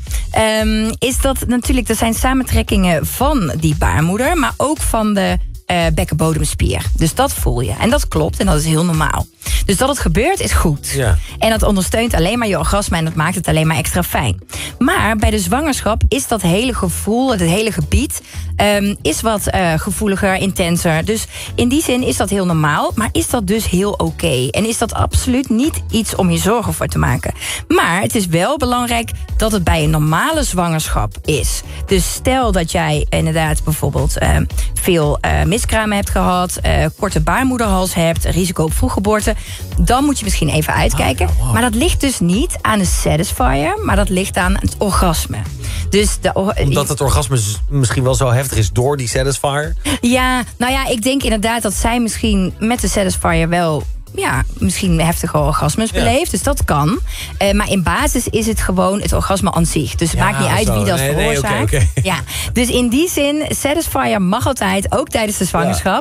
Is dat natuurlijk, er zijn samentrekkingen van die baarmoeder, maar ook van de bekkenbodemspier. Dus dat voel je. En dat klopt en dat is heel normaal. Dus dat het gebeurt is goed. Ja. En dat ondersteunt alleen maar je orgasme en dat maakt het alleen maar extra fijn. Maar bij de zwangerschap is dat hele gevoel, het hele gebied, is wat gevoeliger, intenser. Dus in die zin is dat heel normaal, maar is dat dus heel oké. En is dat absoluut niet iets om je zorgen voor te maken. Maar het is wel belangrijk dat het bij een normale zwangerschap is. Dus stel dat jij inderdaad bijvoorbeeld veel miskramen hebt gehad, korte baarmoederhals hebt, risico op vroeggeboorte, dan moet je misschien even uitkijken. Maar dat ligt dus niet aan de Satisfyer, maar dat ligt aan het orgasme. Dus omdat het orgasme misschien wel zo heftig is door die Satisfyer? Ja, nou ja, ik denk inderdaad dat zij misschien met de Satisfyer wel misschien heftige orgasmes beleeft. Dus dat kan. Maar in basis is het gewoon het orgasme aan zich. Dus het maakt niet uit wie dat veroorzaakt. Okay. Ja. Dus in die zin, Satisfyer mag altijd, ook tijdens de zwangerschap.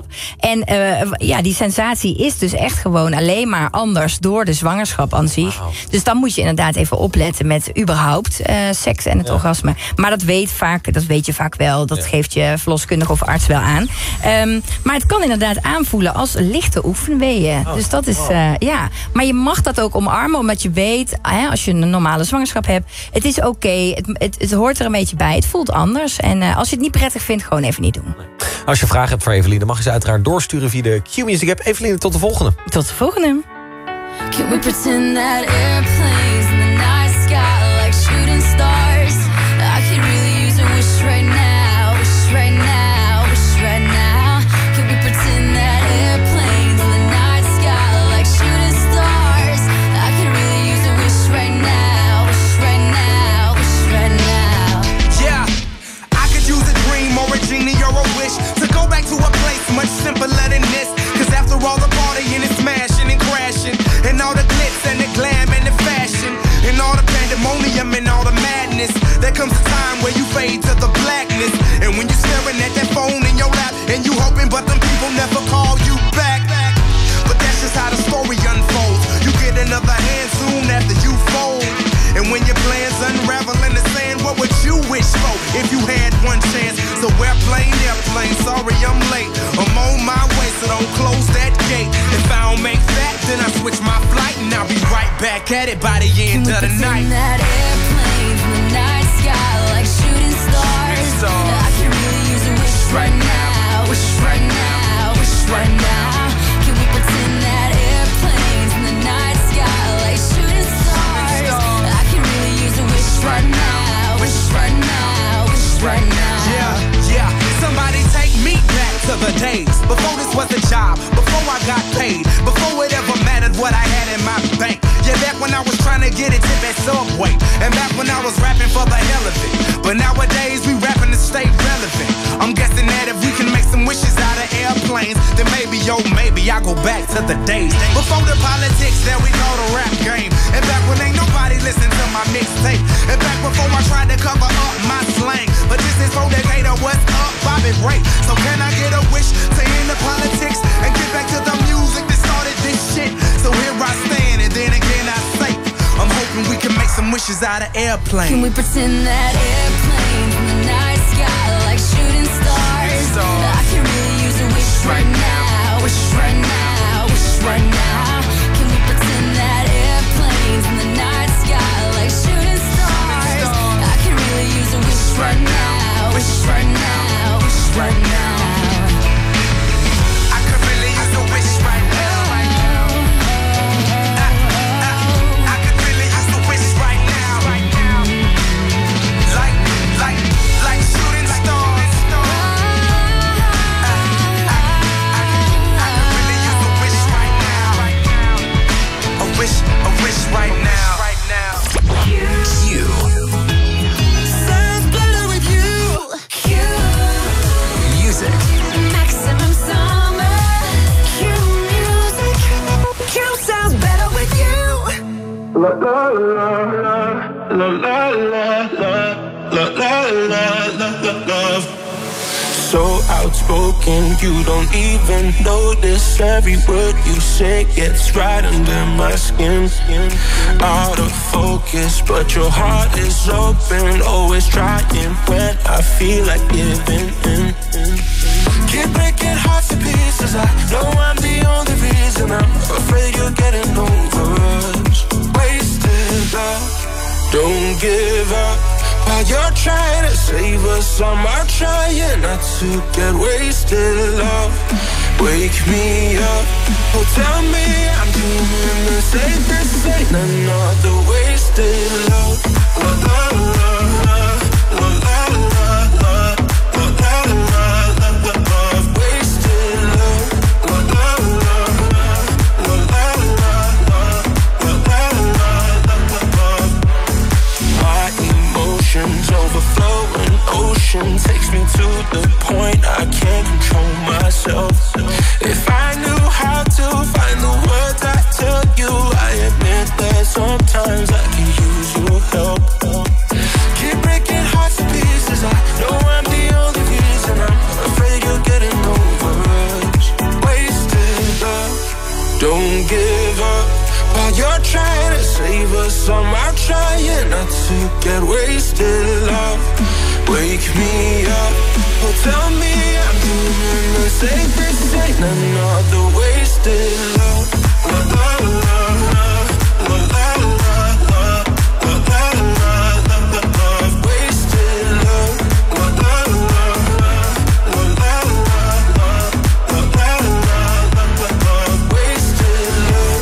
En die sensatie is dus echt gewoon alleen maar anders door de zwangerschap aan zich. Wow. Dus dan moet je inderdaad even opletten met überhaupt seks en het orgasme. Maar dat weet je vaak wel. Dat geeft je verloskundige of arts wel aan. Maar het kan inderdaad aanvoelen als lichte oefenweeën. Dus dat is, maar je mag dat ook omarmen, omdat je weet, als je een normale zwangerschap hebt, het is oké, het hoort er een beetje bij, het voelt anders. En als je het niet prettig vindt, gewoon even niet doen. Als je vragen hebt voor Eveline, dan mag je ze uiteraard doorsturen via de Q-Music app. Eveline, tot de volgende. Tot de volgende. Can we pretend that airplanes in the night sky like shooting stars? I could really use a wish right now, wish right now, wish right now. back at it by the end of the night. That airplane from the night sky like shooting stars. I can really use a wish right now, wish right now, wish right now. Can we pretend that airplane from the night sky like shooting stars? I can really use a wish right now, wish right now, wish right now. Yeah, somebody take me back to the days before this was a job, before I got paid, before it ever mattered what I had in my bank. Yeah, back when I was trying to get a tip at Subway, and back when I was rapping for the hell of it. But nowadays we rapping to stay relevant. I'm guessing that if we can make some wishes out of airplanes, then maybe, yo, maybe I go back to the days before the politics that we know the rap game. And back when ain't nobody listen to my mixtape. And back before I tried to cover up my slang. But this is for the gator, what's up, Bobby Ray. So can I get a wish to end the politics and get back to the music that started this shit? So here I stand, and then again I say, I'm hoping we can make some wishes out of airplanes. Can we pretend that airplane from the night sky like shooting stars? I can really use a wish right now, wish right now, wish right now. Can we pretend that airplane from the night sky like shooting stars? I can really use a wish right now, wish right now, wish right now. I could really use a wish right now. Right now. Q. Sounds better with you. Q. Music. Maximum summer. Q music. Q sounds better with you. La la la la la la la la la love. So outspoken, you don't even notice. Every word you say gets right under my skin. Out of focus, but your heart is open. Always trying when I feel like giving in. Keep breaking hearts to pieces. I know I'm the only reason. I'm afraid you're getting over us. Wasted love, don't give up. While you're trying to save us, I'm trying not to get wasted, love. Wake me up, oh tell me I'm doing the same. This ain't another wasted love. La la la la la la la la la la love. Wasted love. La la la la la la la love. My emotions overflowing ocean takes me to the point I can't control myself. If I knew how to find the words I tell you, I admit that sometimes I can use your help. Keep breaking hearts to pieces. I know I'm the only reason. I'm afraid you're getting over us. Wasted love, don't give up. While you're trying to save us, I'm trying not to get wasted, love. Wake me up, oh tell me I'm doing the same. This ain't another wasted love. La la la la la la la la la la love. Wasted love. La la la la la la la la love. Wasted love.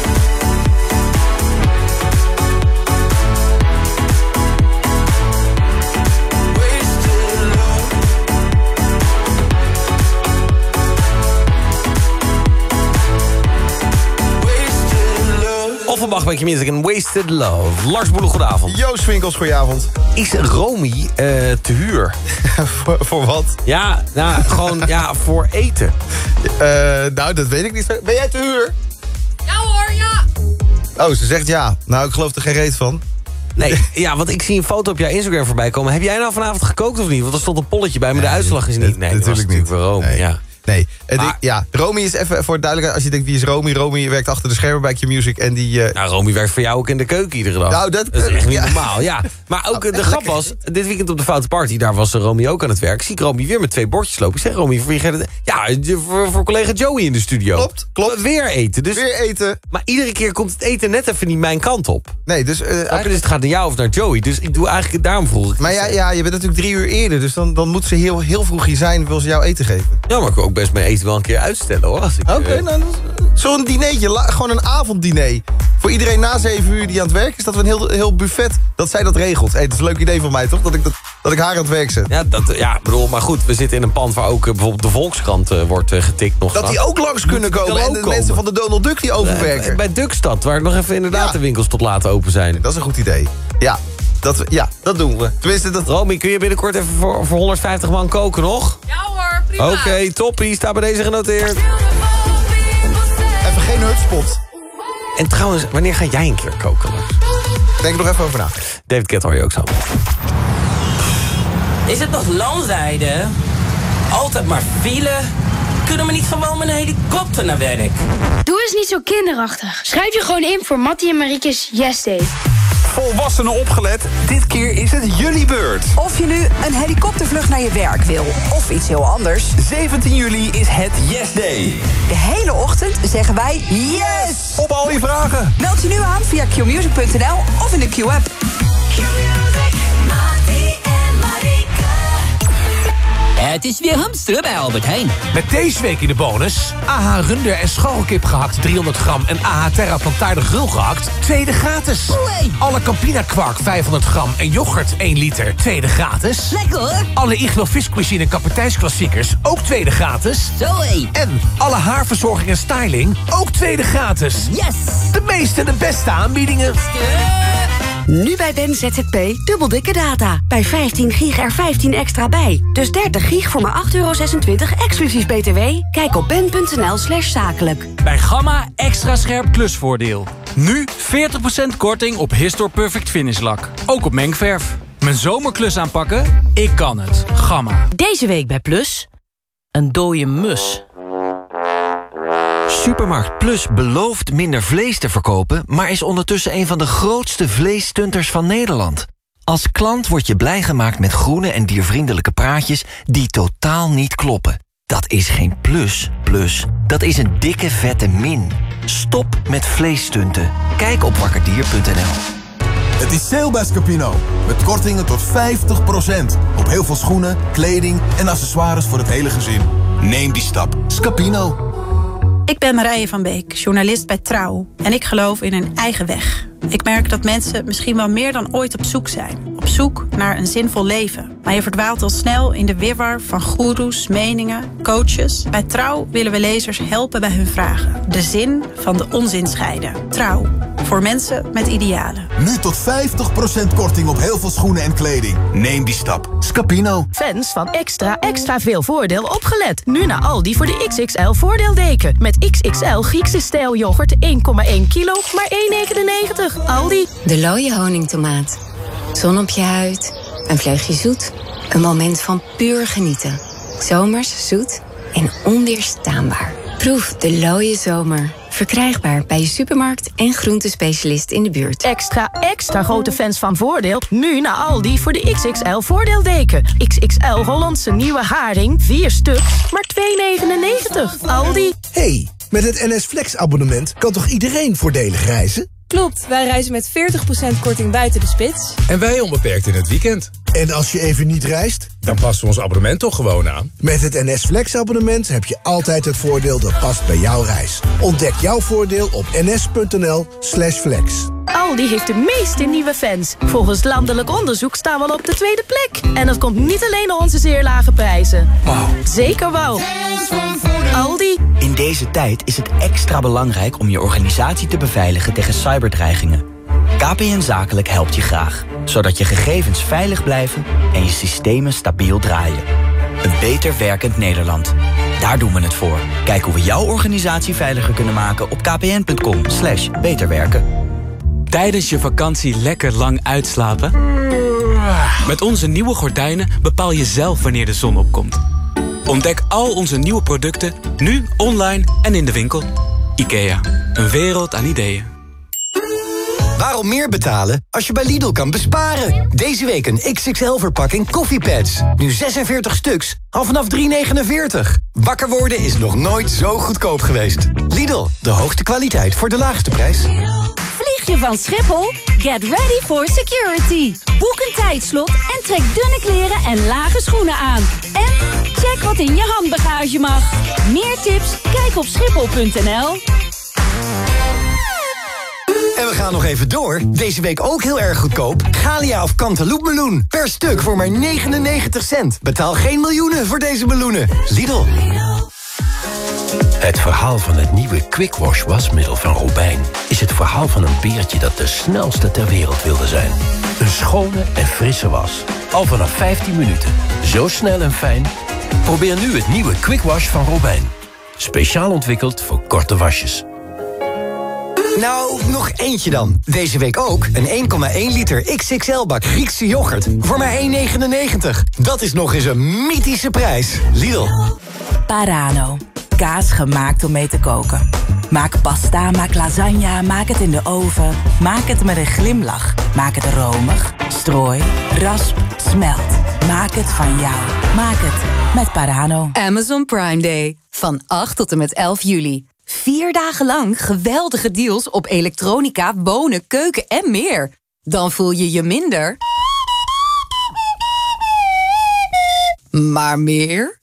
Offenbach met je music en Wasted Love. Lars Boele, goedenavond. Joost Winkels, goedenavond. Is Romy te huur? Voor wat? Ja, nou, gewoon voor eten. Nou, dat weet ik niet. Ben jij te huur? Ja hoor, ja. Oh, ze zegt ja. Nou, ik geloof er geen reet van. Nee, ja, want ik zie een foto op jouw Instagram voorbij komen. Heb jij nou vanavond gekookt of niet? Want er stond een polletje bij, maar de uitslag is niet. Nee, dat was natuurlijk voor Romy, ja. Nee. Romy is even voor duidelijkheid. Als je denkt, wie is Romy? Romy werkt achter de schermen bij Q-Music. En die... Nou, Romy werkt voor jou ook in de keuken iedere dag. Nou, dat is echt niet normaal, ja. Maar ook de grap was, dit weekend op de Foute Party... daar was Romy ook aan het werk. Zie ik Romy weer met 2 bordjes lopen. Ik zeg, Romy, voor wie gaat het? Ja, voor collega Joey in de studio. Klopt. Weer eten. Dus, weer eten. Maar iedere keer komt het eten net even niet mijn kant op. Nee, dus... dus het gaat naar jou of naar Joey. Dus ik doe eigenlijk, daarom vroeg ik. Maar ja, je bent natuurlijk 3 uur eerder. Dus dan moet ze heel vroeg hier zijn... wil ze jou eten geven. Ja, maar ik wil ook best mijn eten wel een keer uitstellen, hoor. Oké, nou, zo'n dinertje, gewoon een avonddiner. Voor iedereen na 7 uur die aan het werk is, dat we een heel buffet, dat zij dat regelt. Hey, dat is een leuk idee van mij, toch? Dat ik haar aan het werk zet. Ja, bedoel, maar goed, we zitten in een pand waar ook bijvoorbeeld de Volkskrant wordt getikt nog. Dat die ook langs kunnen komen en de mensen van de Donald Duck die overwerken. Bij Duckstad, waar nog even inderdaad de winkels tot laat open zijn. Dat is een goed idee. Dat doen we. Tenminste, Romy, kun je binnenkort even voor 150 man koken nog? Ja hoor, prima. Oké, toppie, staat bij deze genoteerd. Even geen hutspot. En trouwens, wanneer ga jij een keer koken? Denk er nog even over na. David Guetta hoor je ook zo. Is het nog landzijde? Altijd maar file? Kunnen we niet gewoon met een helikopter naar werk? Doe eens niet zo kinderachtig. Schrijf je gewoon in voor Mattie en Marieke's Yes Day. Volwassenen opgelet, dit keer is het jullie beurt. Of je nu een helikoptervlucht naar je werk wil, of iets heel anders. 17 juli is het Yes Day. De hele ochtend zeggen wij yes! Op al je vragen. Meld je nu aan via qmusic.nl of in de Q-app. Het is weer hamsteren bij Albert Heijn. Met deze week in de bonus... AH Runder en scharrelkip gehakt 300 gram... en AH Terra plantaarde grul gehakt, tweede gratis. Oei. Alle Campina kwark 500 gram en yoghurt 1 liter, tweede gratis. Lekker hoor. Alle Iglo viscuisine en kapiteins-klassiekers, ook tweede gratis. Zoé. En alle haarverzorging en styling, ook tweede gratis. Yes. De meeste en de beste aanbiedingen. Nu bij Ben ZZP dubbel dikke data. Bij 15 gig er 15 extra bij. Dus 30 gig voor maar €8,26 exclusief BTW. Kijk op ben.nl/zakelijk. Bij Gamma extra scherp klusvoordeel. Nu 40% korting op Histor Perfect Finish lak. Ook op mengverf. Mijn zomerklus aanpakken? Ik kan het. Gamma. Deze week bij Plus. Een dode mus. Supermarkt Plus belooft minder vlees te verkopen... maar is ondertussen een van de grootste vleesstunters van Nederland. Als klant word je blij gemaakt met groene en diervriendelijke praatjes... die totaal niet kloppen. Dat is geen plus, dat is een dikke vette min. Stop met vleesstunten. Kijk op wakkerdier.nl. Het is sale bij Scapino. Met kortingen tot 50%. Op heel veel schoenen, kleding en accessoires voor het hele gezin. Neem die stap. Scapino. Ik ben Marije van Beek, journalist bij Trouw. En ik geloof in een eigen weg. Ik merk dat mensen misschien wel meer dan ooit op zoek zijn. Op zoek naar een zinvol leven. Maar je verdwaalt al snel in de wirwar van goeroes, meningen, coaches. Bij Trouw willen we lezers helpen bij hun vragen. De zin van de onzin scheiden. Trouw. Voor mensen met idealen. Nu tot 50% korting op heel veel schoenen en kleding. Neem die stap. Scapino. Fans van extra veel voordeel opgelet. Nu naar Aldi voor de XXL voordeeldeken. Met XXL Griekse stijl yoghurt 1,1 kilo, maar €1,99. Aldi. De Looie honingtomaat. Zon op je huid. Een vleugje zoet. Een moment van puur genieten. Zomers, zoet en onweerstaanbaar. Proef de Looie zomer. Verkrijgbaar bij je supermarkt en groentespecialist in de buurt. Extra grote fans van Voordeel. Nu naar Aldi voor de XXL voordeeldeken. XXL Hollandse nieuwe haring. 4 stuks, maar €2,99. Aldi. Hey, met het NS Flex abonnement kan toch iedereen voordelig reizen? Klopt, wij reizen met 40% korting buiten de spits. En wij onbeperkt in het weekend. En als je even niet reist? Dan passen we ons abonnement toch gewoon aan. Met het NS Flex abonnement heb je altijd het voordeel dat past bij jouw reis. Ontdek jouw voordeel op ns.nl/flex. Aldi heeft de meeste nieuwe fans. Volgens landelijk onderzoek staan we al op de 2e plek. En dat komt niet alleen door onze zeer lage prijzen. Wow. Zeker wel. Aldi. In deze tijd is het extra belangrijk om je organisatie te beveiligen tegen cyberdreigingen. KPN Zakelijk helpt je graag, zodat je gegevens veilig blijven en je systemen stabiel draaien. Een beter werkend Nederland. Daar doen we het voor. Kijk hoe we jouw organisatie veiliger kunnen maken op kpn.com/beterwerken. Tijdens je vakantie lekker lang uitslapen? Met onze nieuwe gordijnen bepaal je zelf wanneer de zon opkomt. Ontdek al onze nieuwe producten, nu online en in de winkel. IKEA, een wereld aan ideeën. Waarom meer betalen als je bij Lidl kan besparen? Deze week een XXL-verpakking koffiepads. Nu 46 stuks, al vanaf €3,49. Wakker worden is nog nooit zo goedkoop geweest. Lidl, de hoogste kwaliteit voor de laagste prijs. Vlieg je van Schiphol? Get ready for security. Boek een tijdslot en trek dunne kleren en lage schoenen aan. En check wat in je handbagage mag. Meer tips? Kijk op schiphol.nl. En we gaan nog even door. Deze week ook heel erg goedkoop. Galia of Cantaloupe meloen. Per stuk voor maar 99 cent. Betaal geen miljoenen voor deze meloenen. Lidl. Het verhaal van het nieuwe Quick Wash wasmiddel van Robijn is het verhaal van een beertje dat de snelste ter wereld wilde zijn. Een schone en frisse was. Al vanaf 15 minuten. Zo snel en fijn. Probeer nu het nieuwe Quick Wash van Robijn. Speciaal ontwikkeld voor korte wasjes. Nou, nog eentje dan. Deze week ook een 1,1 liter XXL-bak Griekse yoghurt voor maar €1,99. Dat is nog eens een mythische prijs. Lidl. Parano. Kaas gemaakt om mee te koken. Maak pasta, maak lasagne, maak het in de oven. Maak het met een glimlach. Maak het romig, strooi, rasp, smelt. Maak het van jou. Maak het met Parano. Amazon Prime Day. Van 8 tot en met 11 juli. 4 dagen lang geweldige deals op elektronica, wonen, keuken en meer. Dan voel je je minder, maar meer.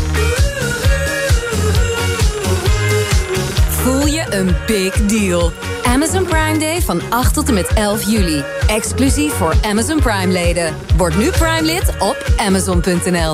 Voel je een big deal. Amazon Prime Day van 8 tot en met 11 juli. Exclusief voor Amazon Prime-leden. Word nu Prime-lid op Amazon.nl.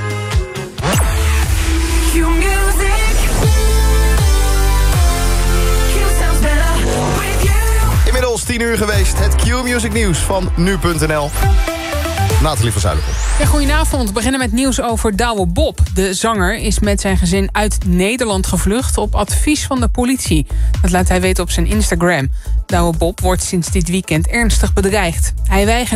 Inmiddels 10 uur geweest. Het Q-Music nieuws van nu.nl. Nathalie van Zuiderkom. Ja, goedenavond. We beginnen met nieuws over Douwe Bob. De zanger is met zijn gezin uit Nederland gevlucht op advies van de politie. Dat laat hij weten op zijn Instagram. Douwe Bob wordt sinds dit weekend ernstig bedreigd. Hij weigert